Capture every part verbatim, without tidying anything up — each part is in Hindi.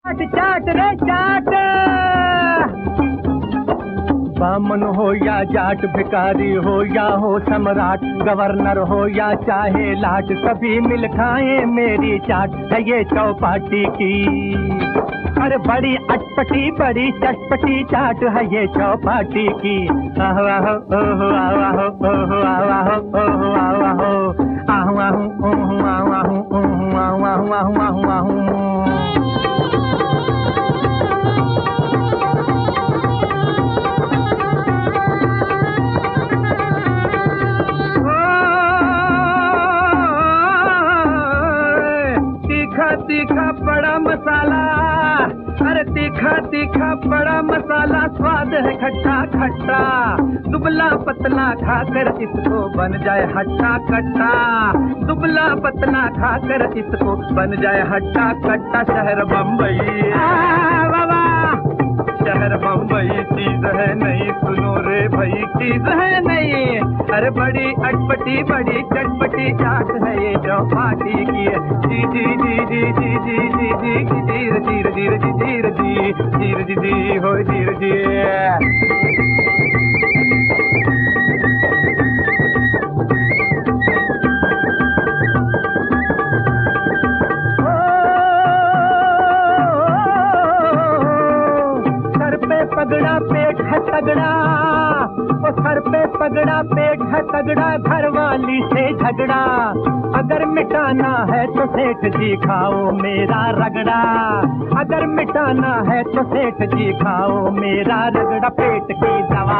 चाट रे चाट, बामन हो या जाट, भिखारी हो या हो सम्राट, गवर्नर हो या चाहे लाट, सभी मिल खाए मेरी चाट है ये चौपाटी की। अरे बड़ी अटपटी बड़ी चटपटी चाट है ये चौपाटी की। आहो आहो ओहो आहो ओहो आहो ओहो आहो आहो आहो ओहो आहो ओहो आहो आहो आहो आहो। तीखा बड़ा मसाला, अरे तीखा तीखा बड़ा मसाला, स्वाद है खट्टा खट्टा, दुबला पतला खाकर इसको बन जाए हट्टा कट्टा, दुबला पतला खाकर इसको बन जाए हट्टा कट्टा। शहर बम्बई बाबा, शहर बम्बई चीज है नहीं, सुनो रे भाई चीज है नहीं। अरे बड़ी अटपटी बड़ी चटपटी चाट है ये चौपाटी की। जी जी जी जी जी जी जी जी जी धीर धीर धीर जी धीर जी धीर जी जी हो धीर जी। पगड़ा पेट है तगड़ा, वो सर पे पगड़ा पेट है तगड़ा, घर वाली से झगड़ा, अगर मिटाना है तो सेठ जी खाओ मेरा रगड़ा, अगर मिटाना है तो सेठ जी खाओ मेरा रगड़ा। पेट की दवा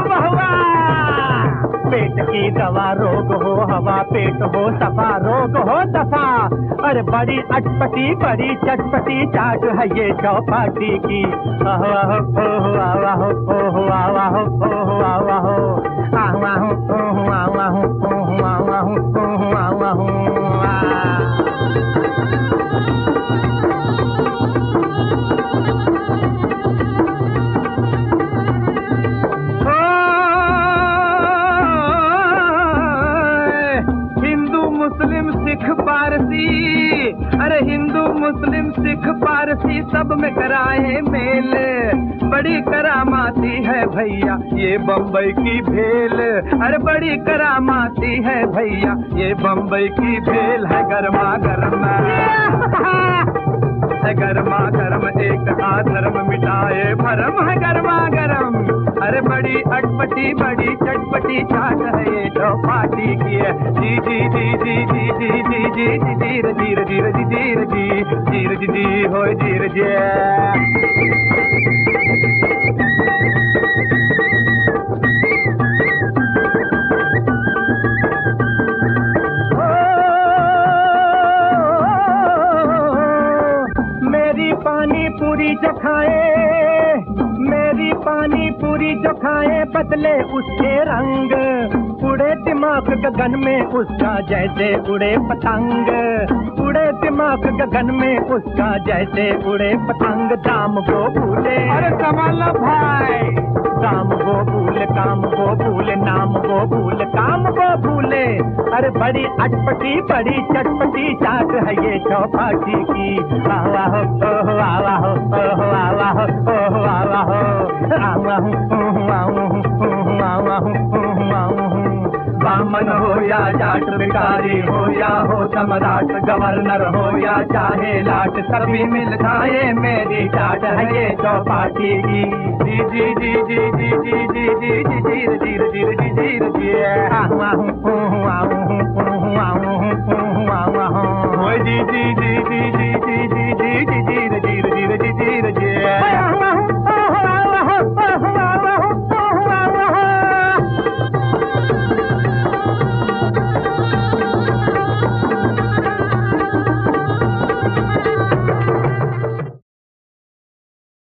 पेट की दवा, रोग हो हवा पेट हो सफा, रोग हो दफा। अरे बड़ी अटपटी बड़ी चटपटी चाट है ये चौपाटी की। आहो आहो ओहो आहो ओहो आहो ओहो आहो आहो आहो ओहो आहो ओहो आहो ओहो आहो। मुस्लिम सिख पारसी, अरे हिंदू मुस्लिम सिख पारसी सब में कराए मेल, बड़ी करामाती है भैया ये बम्बई की भेल, अरे बड़ी करामाती है भैया ये बम्बई की भेल है। गर्मा गर्म है गर्मा गर्म, एक आधर्म मिटाए भरम है गर्मा गर्म। अरे बड़ी अटपटी बड़ी चटपटी चाट है ये चौपाटी की है। जी जी जी जी जी जी जी जी जी धीर धीर धीर जी धीर जी धीर जी जी हो धीर जी। मेरी पानी पूरी जो खाए, मेरी पानी पूरी जो खाए बदले उसके रंग, उड़े दिमाग गगन में उसका जैसे उड़े पतंग, उड़े दिमाग गगन में उसका जैसे उड़े पतंग। दाम को भूले अरे कमाल भाई, दाम को भूले काम को भूले, नाम को भूले काम को भूले। अरे बड़ी अटपटी बड़ी चटपटी चाट है ये चौपाटी की। आवा हो ओहो आवा हो ओहो आवा हो ओहो आवा हो आवा हो ओहो आवा हो ओहो आवा हो ओहो आवा हो। बामन हो या जाट, भिखारी हो या हो सम्राट, गवर्नर हो या चाहे लाट, सभी मिल खाए मेरी चाट है ये चौपाटी की। जी जी जी जी जी जी जी जी जी धीर धीर धीर जी धीर जी। आहो आहो ओहो आहो ओहो आहो ओहो आवा हो जी जी जी जी जी